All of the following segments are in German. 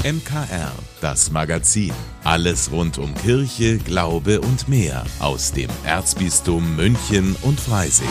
MKR, das Magazin. Alles rund um Kirche, Glaube und mehr aus dem Erzbistum München und Freising.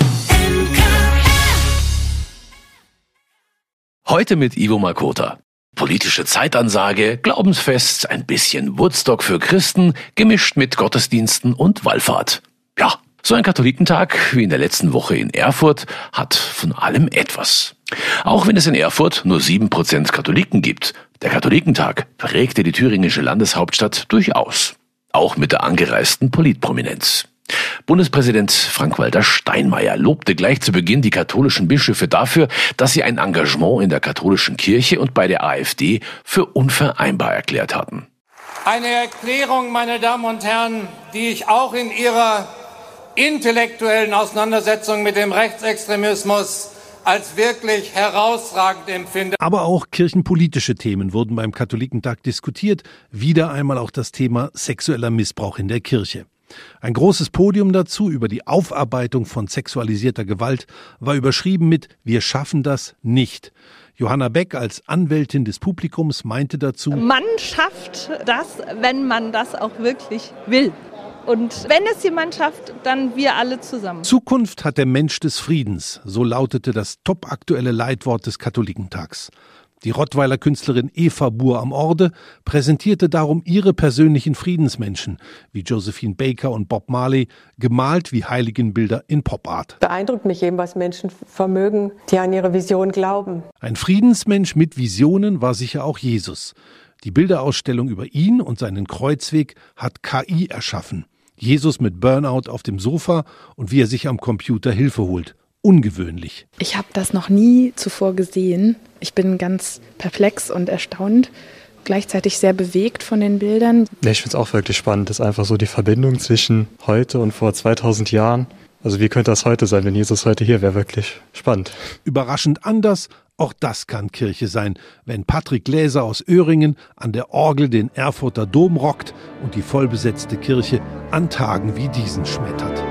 Heute mit Ivo Makota. Politische Zeitansage, Glaubensfest, ein bisschen Woodstock für Christen, gemischt mit Gottesdiensten und Wallfahrt. Ja, so ein Katholikentag wie in der letzten Woche in Erfurt hat von allem etwas. Auch wenn es in Erfurt nur 7% Katholiken gibt, der Katholikentag prägte die thüringische Landeshauptstadt durchaus. Auch mit der angereisten Politprominenz. Bundespräsident Frank-Walter Steinmeier lobte gleich zu Beginn die katholischen Bischöfe dafür, dass sie ein Engagement in der katholischen Kirche und bei der AfD für unvereinbar erklärt hatten. Eine Erklärung, meine Damen und Herren, die ich auch in ihrer intellektuellen Auseinandersetzung mit dem Rechtsextremismus als wirklich herausragend empfinde. Aber auch kirchenpolitische Themen wurden beim Katholikentag diskutiert. Wieder einmal auch das Thema sexueller Missbrauch in der Kirche. Ein großes Podium dazu über die Aufarbeitung von sexualisierter Gewalt war überschrieben mit „Wir schaffen das nicht". Johanna Beck als Anwältin des Publikums meinte dazu: Man schafft das, wenn man das auch wirklich will. Und wenn es jemand schafft, dann wir alle zusammen. Zukunft hat der Mensch des Friedens, so lautete das topaktuelle Leitwort des Katholikentags. Die Rottweiler Künstlerin Eva Buhr am Orde präsentierte darum ihre persönlichen Friedensmenschen, wie Josephine Baker und Bob Marley, gemalt wie Heiligenbilder in Popart. Beeindruckt mich eben, was Menschen vermögen, die an ihre Vision glauben. Ein Friedensmensch mit Visionen war sicher auch Jesus. Die Bilderausstellung über ihn und seinen Kreuzweg hat KI erschaffen. Jesus mit Burnout auf dem Sofa und wie er sich am Computer Hilfe holt. Ungewöhnlich. Ich habe das noch nie zuvor gesehen. Ich bin ganz perplex und erstaunt, gleichzeitig sehr bewegt von den Bildern. Ja, ich finde es auch wirklich spannend. Das ist einfach so die Verbindung zwischen heute und vor 2000 Jahren. Also wie könnte das heute sein, wenn Jesus heute hier wäre? Wirklich spannend. Überraschend anders, auch das kann Kirche sein, wenn Patrick Gläser aus Öhringen an der Orgel den Erfurter Dom rockt und die vollbesetzte Kirche an Tagen wie diesen schmettert.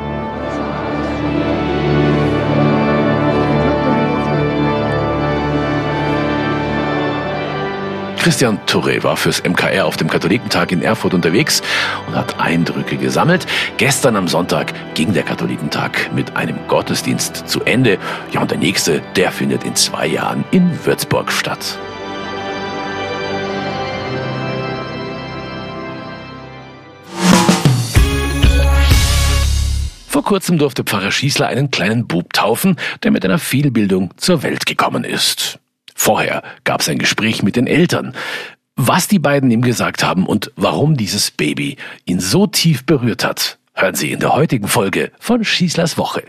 Christian Touré war fürs MKR auf dem Katholikentag in Erfurt unterwegs und hat Eindrücke gesammelt. Gestern am Sonntag ging der Katholikentag mit einem Gottesdienst zu Ende. Ja, und der nächste, der findet in 2 Jahren in Würzburg statt. Vor kurzem durfte Pfarrer Schießler einen kleinen Bub taufen, der mit einer Fehlbildung zur Welt gekommen ist. Vorher gab es ein Gespräch mit den Eltern. Was die beiden ihm gesagt haben und warum dieses Baby ihn so tief berührt hat, hören Sie in der heutigen Folge von Schießlers Woche.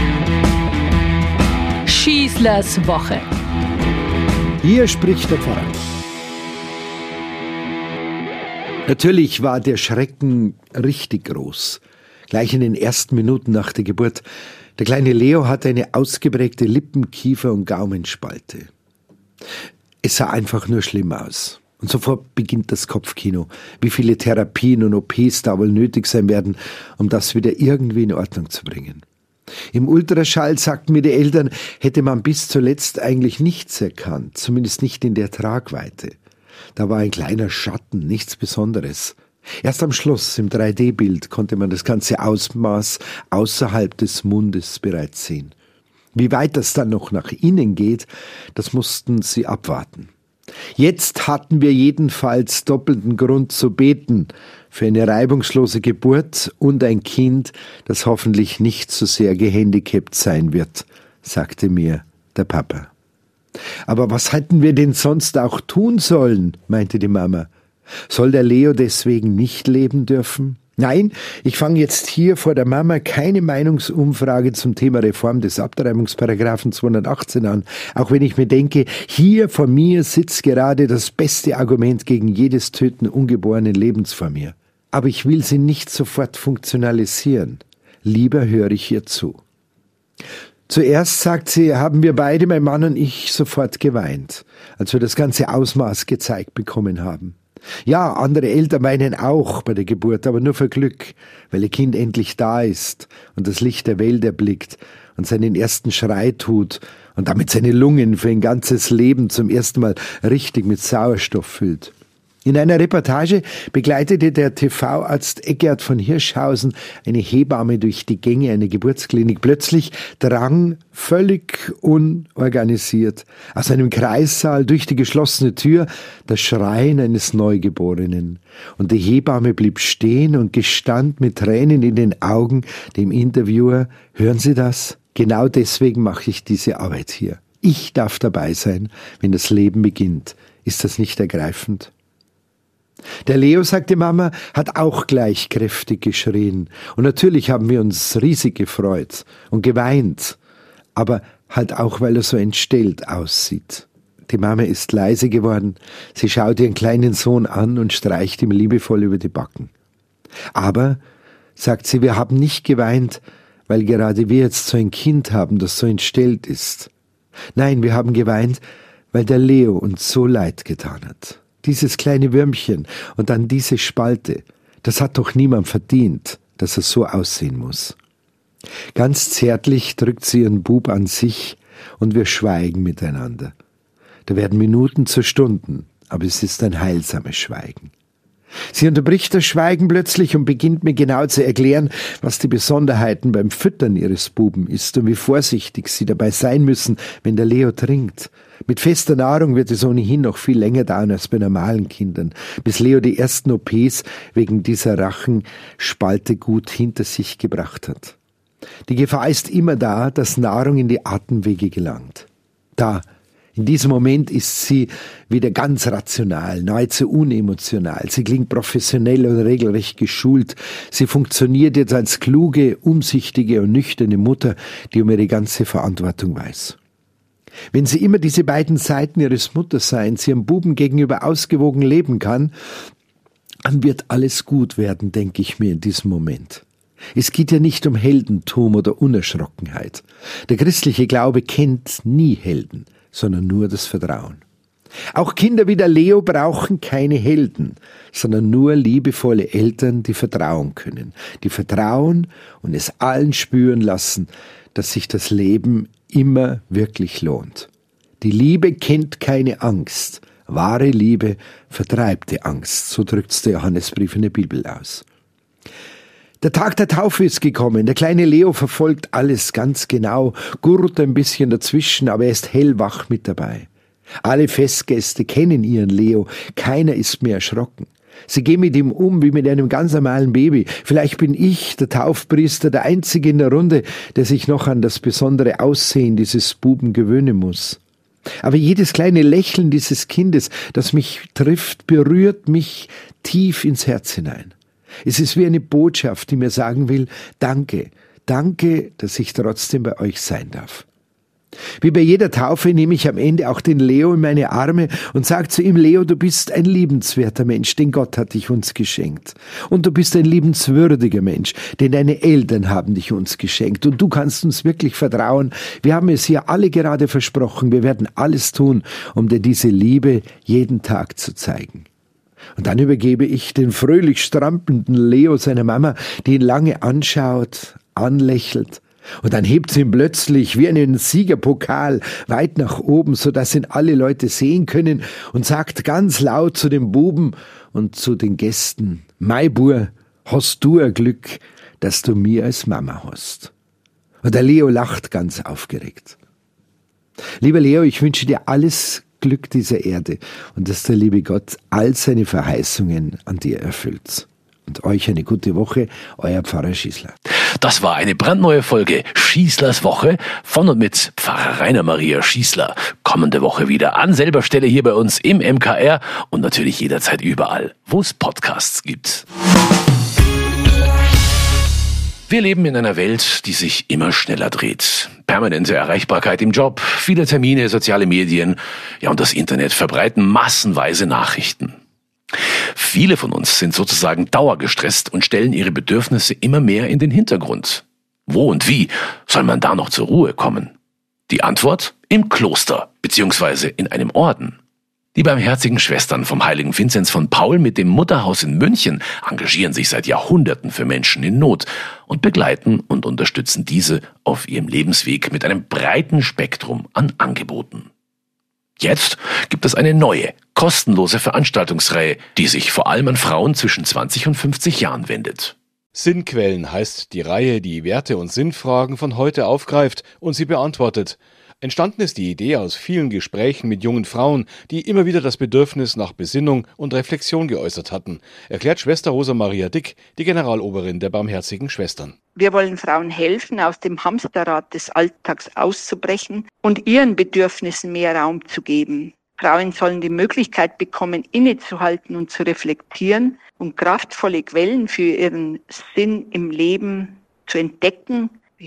Schießlers Woche. Hier spricht der Pfarrer. Natürlich war der Schrecken richtig groß. Gleich in den ersten Minuten nach der Geburt. Der kleine Leo hatte eine ausgeprägte Lippen-, Kiefer- und Gaumenspalte. Es sah einfach nur schlimm aus. Und sofort beginnt das Kopfkino. Wie viele Therapien und OPs da wohl nötig sein werden, um das wieder irgendwie in Ordnung zu bringen. Im Ultraschall, sagten mir die Eltern, hätte man bis zuletzt eigentlich nichts erkannt, zumindest nicht in der Tragweite. Da war ein kleiner Schatten, nichts Besonderes. Erst am Schluss, im 3D-Bild, konnte man das ganze Ausmaß außerhalb des Mundes bereits sehen. Wie weit das dann noch nach innen geht, das mussten sie abwarten. Jetzt hatten wir jedenfalls doppelten Grund zu beten für eine reibungslose Geburt und ein Kind, das hoffentlich nicht so sehr gehandicapt sein wird, sagte mir der Papa. Aber was hätten wir denn sonst auch tun sollen, meinte die Mama. Soll der Leo deswegen nicht leben dürfen? Nein, ich fange jetzt hier vor der Mama keine Meinungsumfrage zum Thema Reform des Abtreibungsparagraphen 218 an, auch wenn ich mir denke, hier vor mir sitzt gerade das beste Argument gegen jedes Töten ungeborenen Lebens vor mir. Aber ich will sie nicht sofort funktionalisieren. Lieber höre ich ihr zu. Zuerst, sagt sie, haben wir beide, mein Mann und ich, sofort geweint, als wir das ganze Ausmaß gezeigt bekommen haben. Ja, andere Eltern weinen auch bei der Geburt, aber nur für Glück, weil ihr Kind endlich da ist und das Licht der Welt erblickt und seinen ersten Schrei tut und damit seine Lungen für ein ganzes Leben zum ersten Mal richtig mit Sauerstoff füllt. In einer Reportage begleitete der TV-Arzt Eckert von Hirschhausen eine Hebamme durch die Gänge einer Geburtsklinik. Plötzlich drang völlig unorganisiert aus einem Kreissaal durch die geschlossene Tür das Schreien eines Neugeborenen. Und die Hebamme blieb stehen und gestand mit Tränen in den Augen dem Interviewer: Hören Sie das? Genau deswegen mache ich diese Arbeit hier. Ich darf dabei sein, wenn das Leben beginnt. Ist das nicht ergreifend? Der Leo, sagte Mama, hat auch gleich kräftig geschrien. Und natürlich haben wir uns riesig gefreut und geweint. Aber halt auch, weil er so entstellt aussieht. Die Mama ist leise geworden. Sie schaut ihren kleinen Sohn an und streicht ihm liebevoll über die Backen. Aber, sagt sie, wir haben nicht geweint, weil gerade wir jetzt so ein Kind haben, das so entstellt ist. Nein, wir haben geweint, weil der Leo uns so leid getan hat. Dieses kleine Würmchen und dann diese Spalte, das hat doch niemand verdient, dass er so aussehen muss. Ganz zärtlich drückt sie ihren Bub an sich und wir schweigen miteinander. Da werden Minuten zu Stunden, aber es ist ein heilsames Schweigen. Sie unterbricht das Schweigen plötzlich und beginnt mir genau zu erklären, was die Besonderheiten beim Füttern ihres Buben ist und wie vorsichtig sie dabei sein müssen, wenn der Leo trinkt. Mit fester Nahrung wird es ohnehin noch viel länger dauern als bei normalen Kindern, bis Leo die ersten OPs wegen dieser Rachenspalte gut hinter sich gebracht hat. Die Gefahr ist immer da, dass Nahrung in die Atemwege gelangt. In diesem Moment ist sie wieder ganz rational, nahezu unemotional. Sie klingt professionell und regelrecht geschult. Sie funktioniert jetzt als kluge, umsichtige und nüchterne Mutter, die um ihre ganze Verantwortung weiß. Wenn sie immer diese beiden Seiten ihres Mutterseins ihrem Buben gegenüber ausgewogen leben kann, dann wird alles gut werden, denke ich mir in diesem Moment. Es geht ja nicht um Heldentum oder Unerschrockenheit. Der christliche Glaube kennt nie Helden, sondern nur das Vertrauen. Auch Kinder wie der Leo brauchen keine Helden, sondern nur liebevolle Eltern, die vertrauen können. Die vertrauen und es allen spüren lassen, dass sich das Leben immer wirklich lohnt. Die Liebe kennt keine Angst. Wahre Liebe vertreibt die Angst. So drückt's der Johannesbrief in der Bibel aus. Der Tag der Taufe ist gekommen. Der kleine Leo verfolgt alles ganz genau, gurrt ein bisschen dazwischen, aber er ist hellwach mit dabei. Alle Festgäste kennen ihren Leo. Keiner ist mehr erschrocken. Sie gehen mit ihm um wie mit einem ganz normalen Baby. Vielleicht bin ich, der Taufpriester, der Einzige in der Runde, der sich noch an das besondere Aussehen dieses Buben gewöhnen muss. Aber jedes kleine Lächeln dieses Kindes, das mich trifft, berührt mich tief ins Herz hinein. Es ist wie eine Botschaft, die mir sagen will, danke, dass ich trotzdem bei euch sein darf. Wie bei jeder Taufe nehme ich am Ende auch den Leo in meine Arme und sage zu ihm: Leo, du bist ein liebenswerter Mensch, den Gott hat dich uns geschenkt. Und du bist ein liebenswürdiger Mensch, denn deine Eltern haben dich uns geschenkt. Und du kannst uns wirklich vertrauen. Wir haben es hier alle gerade versprochen. Wir werden alles tun, um dir diese Liebe jeden Tag zu zeigen. Und dann übergebe ich den fröhlich strampelnden Leo seiner Mama, die ihn lange anschaut, anlächelt. Und dann hebt sie ihn plötzlich wie einen Siegerpokal weit nach oben, sodass ihn alle Leute sehen können, und sagt ganz laut zu dem Buben und zu den Gästen: Mei Bur, hast du ein Glück, dass du mir als Mama hast. Und der Leo lacht ganz aufgeregt. Lieber Leo, ich wünsche dir alles Glück dieser Erde und dass der liebe Gott all seine Verheißungen an dir erfüllt. Und euch eine gute Woche, euer Pfarrer Schießler. Das war eine brandneue Folge Schießlers Woche von und mit Pfarrer Rainer Maria Schießler. Kommende Woche wieder an selber Stelle hier bei uns im MKR und natürlich jederzeit überall, wo es Podcasts gibt. Wir leben in einer Welt, die sich immer schneller dreht. Permanente Erreichbarkeit im Job, viele Termine, soziale Medien, ja, und das Internet verbreiten massenweise Nachrichten. Viele von uns sind sozusagen dauergestresst und stellen ihre Bedürfnisse immer mehr in den Hintergrund. Wo und wie soll man da noch zur Ruhe kommen? Die Antwort: im Kloster bzw. in einem Orden. Die Barmherzigen Schwestern vom heiligen Vinzenz von Paul mit dem Mutterhaus in München engagieren sich seit Jahrhunderten für Menschen in Not und begleiten und unterstützen diese auf ihrem Lebensweg mit einem breiten Spektrum an Angeboten. Jetzt gibt es eine neue, kostenlose Veranstaltungsreihe, die sich vor allem an Frauen zwischen 20 und 50 Jahren wendet. Sinnquellen heißt die Reihe, die Werte- und Sinnfragen von heute aufgreift und sie beantwortet. Entstanden ist die Idee aus vielen Gesprächen mit jungen Frauen, die immer wieder das Bedürfnis nach Besinnung und Reflexion geäußert hatten, erklärt Schwester Rosa Maria Dick, die Generaloberin der Barmherzigen Schwestern. Wir wollen Frauen helfen, aus dem Hamsterrad des Alltags auszubrechen und ihren Bedürfnissen mehr Raum zu geben. Frauen sollen die Möglichkeit bekommen, innezuhalten und zu reflektieren und kraftvolle Quellen für ihren Sinn im Leben zu entdecken,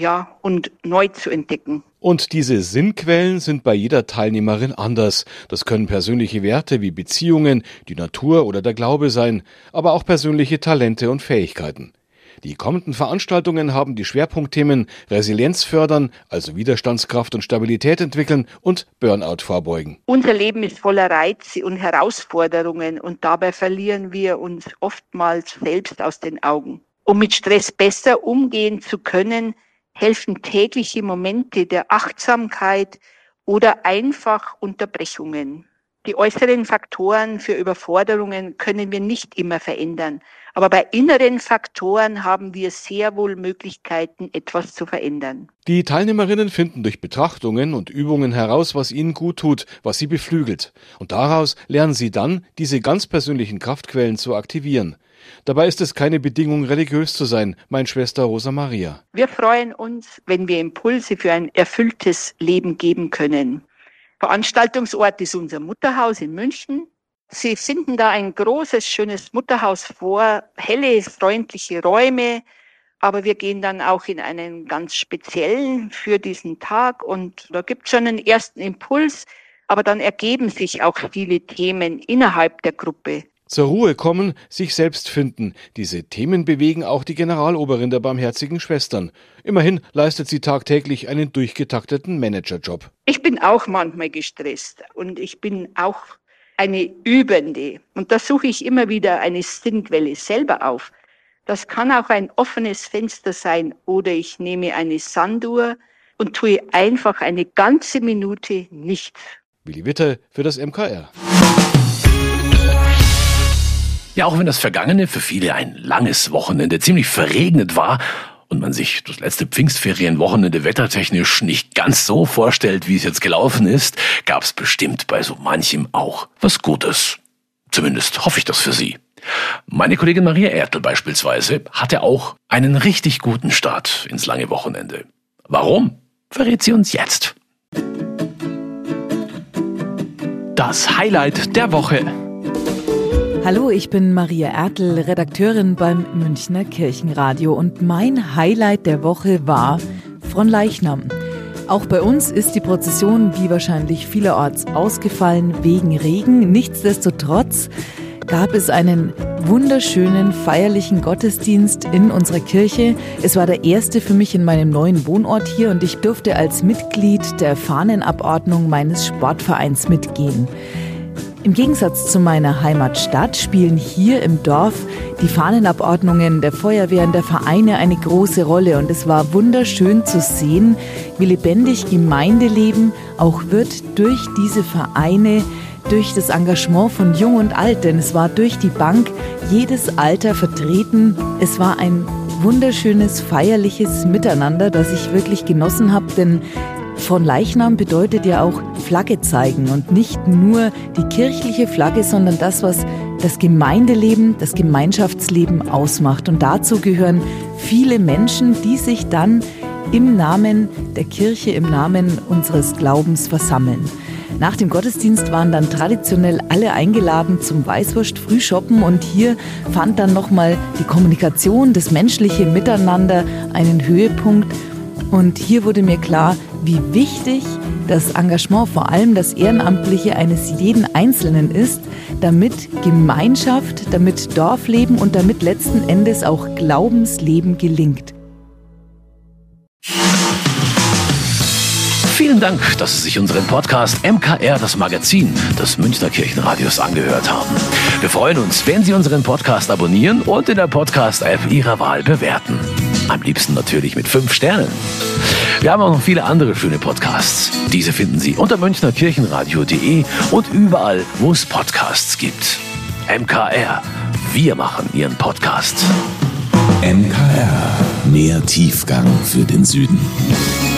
und neu zu entdecken. Und diese Sinnquellen sind bei jeder Teilnehmerin anders. Das können persönliche Werte wie Beziehungen, die Natur oder der Glaube sein, aber auch persönliche Talente und Fähigkeiten. Die kommenden Veranstaltungen haben die Schwerpunktthemen Resilienz fördern, also Widerstandskraft und Stabilität entwickeln und Burnout vorbeugen. Unser Leben ist voller Reize und Herausforderungen und dabei verlieren wir uns oftmals selbst aus den Augen. Um mit Stress besser umgehen zu können, helfen tägliche Momente der Achtsamkeit oder einfach Unterbrechungen. Die äußeren Faktoren für Überforderungen können wir nicht immer verändern, aber bei inneren Faktoren haben wir sehr wohl Möglichkeiten, etwas zu verändern. Die Teilnehmerinnen finden durch Betrachtungen und Übungen heraus, was ihnen gut tut, was sie beflügelt. Und daraus lernen sie dann, diese ganz persönlichen Kraftquellen zu aktivieren. Dabei ist es keine Bedingung, religiös zu sein, meint Schwester Rosa Maria. Wir freuen uns, wenn wir Impulse für ein erfülltes Leben geben können. Veranstaltungsort ist unser Mutterhaus in München. Sie finden da ein großes, schönes Mutterhaus vor, helle, freundliche Räume. Aber wir gehen dann auch in einen ganz speziellen für diesen Tag und da gibt es schon einen ersten Impuls. Aber dann ergeben sich auch viele Themen innerhalb der Gruppe. Zur Ruhe kommen, sich selbst finden. Diese Themen bewegen auch die Generaloberin der Barmherzigen Schwestern. Immerhin leistet sie tagtäglich einen durchgetakteten Managerjob. Ich bin auch manchmal gestresst und ich bin auch eine Übende. Und da suche ich immer wieder eine Sinnquelle selber auf. Das kann auch ein offenes Fenster sein oder ich nehme eine Sanduhr und tue einfach eine ganze Minute nichts. Willi Witte für das MKR. Ja, auch wenn das Vergangene für viele ein langes Wochenende ziemlich verregnet war und man sich das letzte Pfingstferienwochenende wettertechnisch nicht ganz so vorstellt, wie es jetzt gelaufen ist, gab es bestimmt bei so manchem auch was Gutes. Zumindest hoffe ich das für Sie. Meine Kollegin Maria Ertl beispielsweise hatte auch einen richtig guten Start ins lange Wochenende. Warum? Verrät sie uns jetzt. Das Highlight der Woche. Hallo, ich bin Maria Ertl, Redakteurin beim Münchner Kirchenradio und mein Highlight der Woche war Fronleichnam. Auch bei uns ist die Prozession wie wahrscheinlich vielerorts ausgefallen wegen Regen. Nichtsdestotrotz gab es einen wunderschönen feierlichen Gottesdienst in unserer Kirche. Es war der erste für mich in meinem neuen Wohnort hier und ich durfte als Mitglied der Fahnenabordnung meines Sportvereins mitgehen. Im Gegensatz zu meiner Heimatstadt spielen hier im Dorf die Fahnenabordnungen der Feuerwehren, der Vereine eine große Rolle. Und es war wunderschön zu sehen, wie lebendig Gemeindeleben auch wird durch diese Vereine, durch das Engagement von Jung und Alt. Denn es war durch die Bank jedes Alter vertreten. Es war ein wunderschönes, feierliches Miteinander, das ich wirklich genossen habe, denn Fronleichnam bedeutet ja auch Flagge zeigen und nicht nur die kirchliche Flagge, sondern das, was das Gemeindeleben, das Gemeinschaftsleben ausmacht. Und dazu gehören viele Menschen, die sich dann im Namen der Kirche, im Namen unseres Glaubens versammeln. Nach dem Gottesdienst waren dann traditionell alle eingeladen zum Weißwurst-Frühschoppen und hier fand dann nochmal die Kommunikation, das menschliche Miteinander einen Höhepunkt. Und hier wurde mir klar, wie wichtig das Engagement, vor allem das Ehrenamtliche eines jeden Einzelnen ist, damit Gemeinschaft, damit Dorfleben und damit letzten Endes auch Glaubensleben gelingt. Vielen Vielen Dank, dass Sie sich unseren Podcast MKR, das Magazin des Münchner Kirchenradios, angehört haben. Wir freuen uns, wenn Sie unseren Podcast abonnieren und in der Podcast-App Ihrer Wahl bewerten. Am liebsten natürlich mit 5 Sternen. Wir haben auch noch viele andere schöne Podcasts. Diese finden Sie unter münchnerkirchenradio.de und überall, wo es Podcasts gibt. MKR, wir machen Ihren Podcast. MKR, mehr Tiefgang für den Süden.